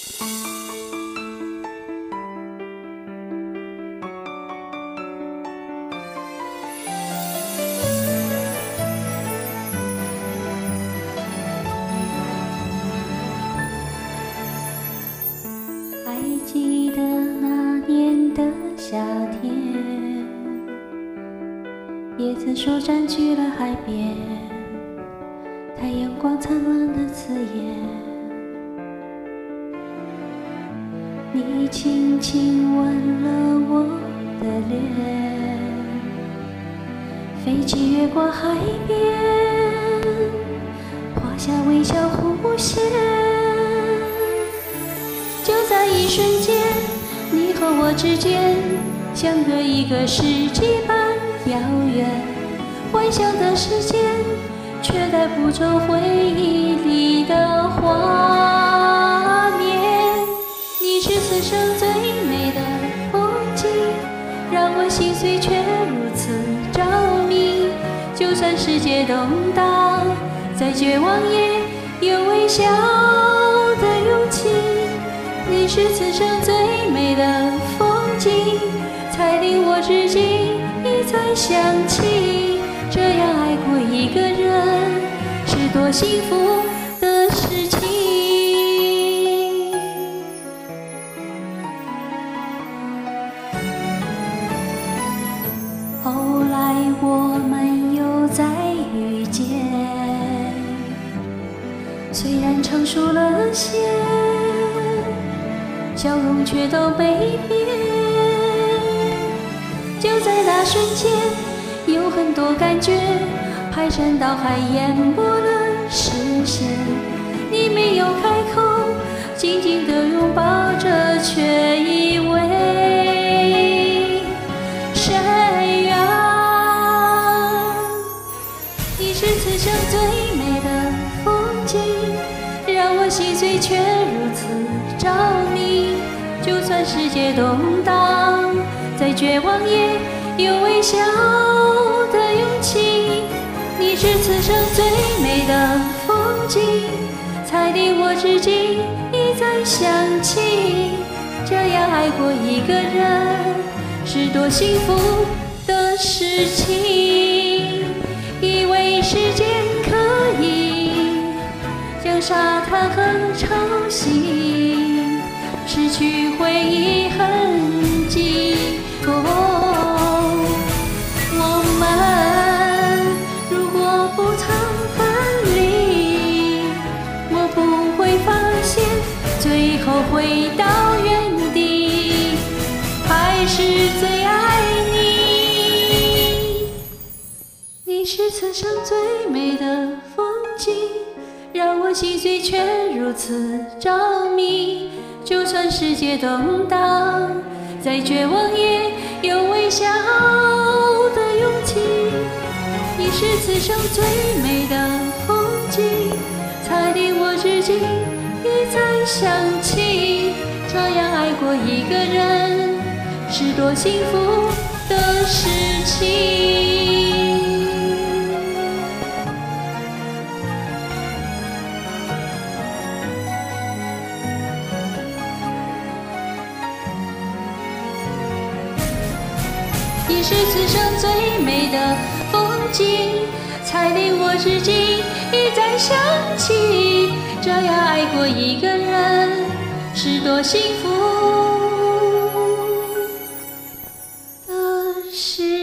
还记得那年的夏天，叶子树占据了海边，太阳光灿烂的刺眼。你轻轻吻了我的脸，飞机越过海边，画下微笑弧线。就在一瞬间，你和我之间相隔一个世纪般遥远，幻想的世界却带不走回忆里的画面。你是此生最美的风景，让我心碎却如此着迷。就算世界动荡，再绝望也有微笑的勇气。你是此生最美的风景，才令我至今一再想起，这样爱过一个人是多幸福的事情。后来我们又再遇见，虽然成熟了些，笑容却都没变。就在那瞬间，有很多感觉排山倒海淹没了视线。你没有开口，紧紧地拥抱着，却以为深远。你是此生最美的风景，让我心碎却如此着迷。就算世界动荡，再绝望也有微笑的勇气。你是此生最美的风景，才令我至今一再想起，这样爱过一个人是多幸福的事情。以为时间可以将沙滩和潮汐失去回忆痕迹。我们如果不曾分离，我不会发现最后回到原地，还是最爱你。你是此生最美的风景，让我心碎却如此着迷。就算世界动荡，再绝望也有微笑的勇气。你是此生最美的风景，才令我至今一再想起，这样爱过一个人是多幸福的事情。你是此生最美的风景，才令我至今一再想起，这样爱过一个人是多幸福的事。